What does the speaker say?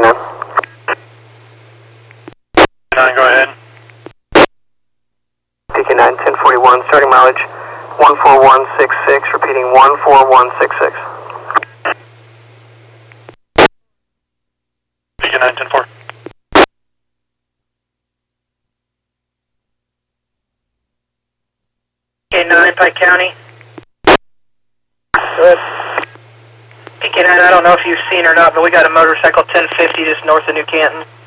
PK9. 9, go ahead. PK9, 1041, starting mileage 14166, repeating 14166. PK9, 10-4. PK9, Pike County. Good. PK9, I don't know if you've seen or not, but we got a motorcycle 1050 just north of New Canton.